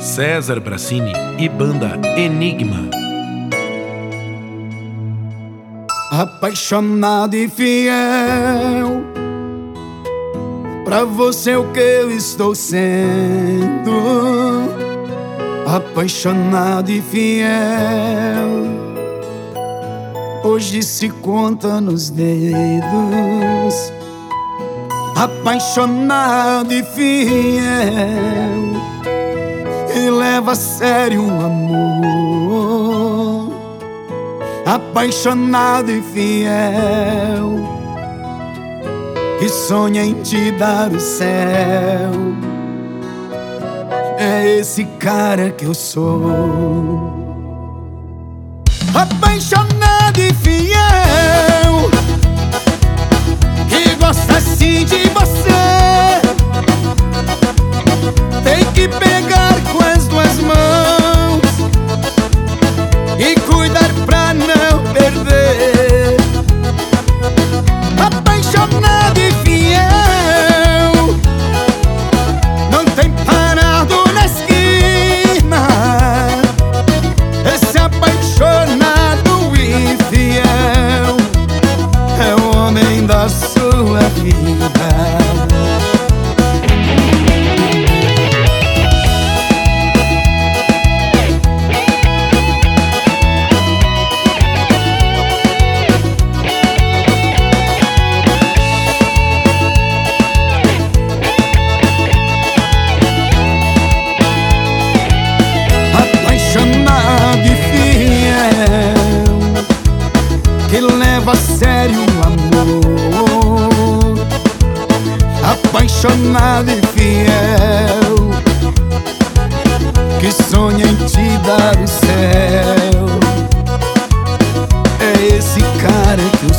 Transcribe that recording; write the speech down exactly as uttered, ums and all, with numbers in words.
César Bracini e banda Enigma. Apaixonado e fiel, pra você o que eu estou sendo. Apaixonado e fiel, hoje se conta nos dedos. Apaixonado e fiel, e leva a sério um amor. Apaixonado e fiel, que sonha em te dar o céu. É esse cara que eu sou. Apaixonado e fiel, que gosta assim de você. Tem que pegar com as duas mãos e cuidar pra não perder. Apaixonado e fiel, não tem parado na esquina. Esse apaixonado e fiel é o homem da sua vida. Que leva a sério o amor. Apaixonado e fiel, que sonha em te dar o céu. É esse cara que eu